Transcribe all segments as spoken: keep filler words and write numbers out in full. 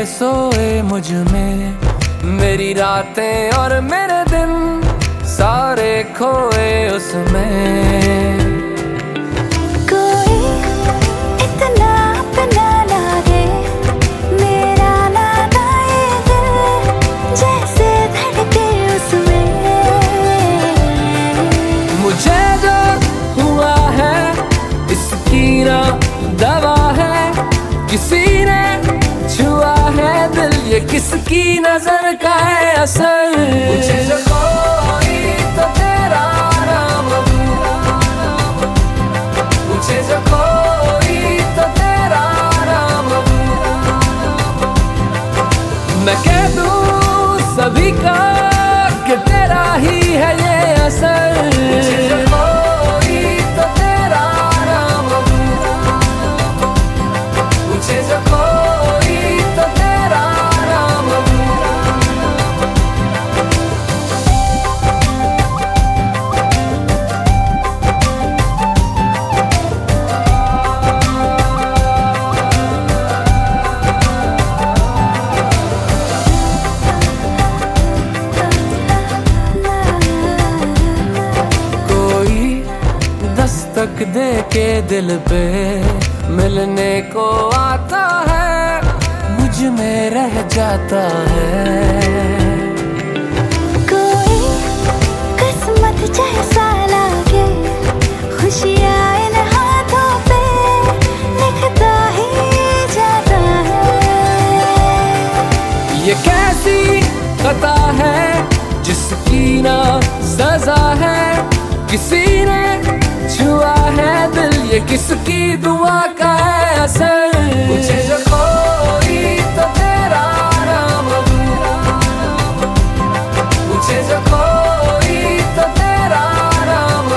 सोए मुझ में, मेरी रातें और मेरे दिन सारे खोए उसमें। कोई इतना अपना लागे मेरा नाता ये दिल, जैसे धड़के उसमें। मुझे जो हुआ है इसकी ना दवा है, किसी ने छुआ है दिल, ये किसकी नजर का है असर। मुझे जो कोई तो तेरा नाम, मुझे जो कोई तो तेरा नाम, मैं कह दूं सभी का कि तेरा ही है ये असर। मुझे जो कोई तो तेरा नाम, मुझे जो कोई तो तेरा नाम। दस्तक दे के दिल पे मिलने को आता है, मुझ में रह जाता है। कोई किस्मत जैसा लागे खुशियाँ इन हाथों पे लिखता ही जाता है। ये कैसी खता है जिसकी ना सजा है, किसी ने छुआ है दिल, ये किसकी दुआ का है असर। मुझे जो कोई तो तेरा नाम, मुझे जो कोई तो तेरा नाम।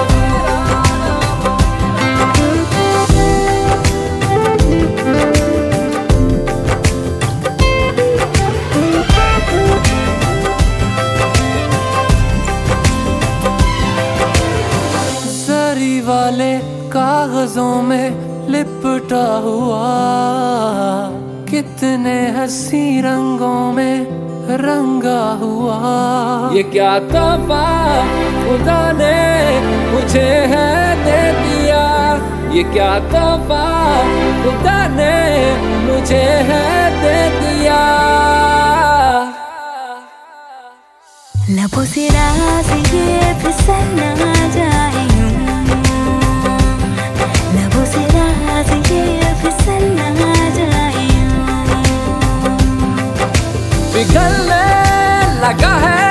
सरी वाले कागजों में लिपटा हुआ, कितने हंसी रंगों में रंगा हुआ। ये क्या तोहफा खुदा ने मुझे है दे दिया, ये क्या तोहफा खुदा ने मुझे है दे दिया। लबों से राज ये फिसल ना जाए यूं, लबों से राज ये फिसल ना जाए यूं। पिघलने लगा है